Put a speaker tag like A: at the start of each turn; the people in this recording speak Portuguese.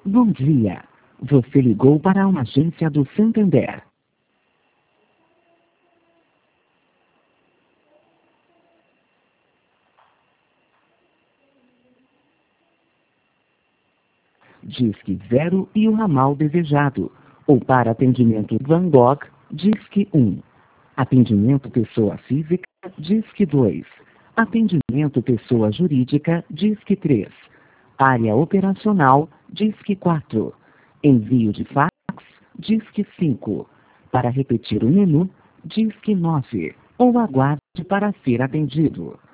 A: Bom dia. Você ligou para uma agência do Santander. Disque 0 e o ramal desejado. Ou para atendimento Van Gogh, Disque 1. Atendimento pessoa física, Disque 2. Atendimento pessoa jurídica, Disque 3. Área operacional, Disque 4. Envio de fax, Disque 5. Para repetir o menu, Disque 9. Ou aguarde para ser atendido.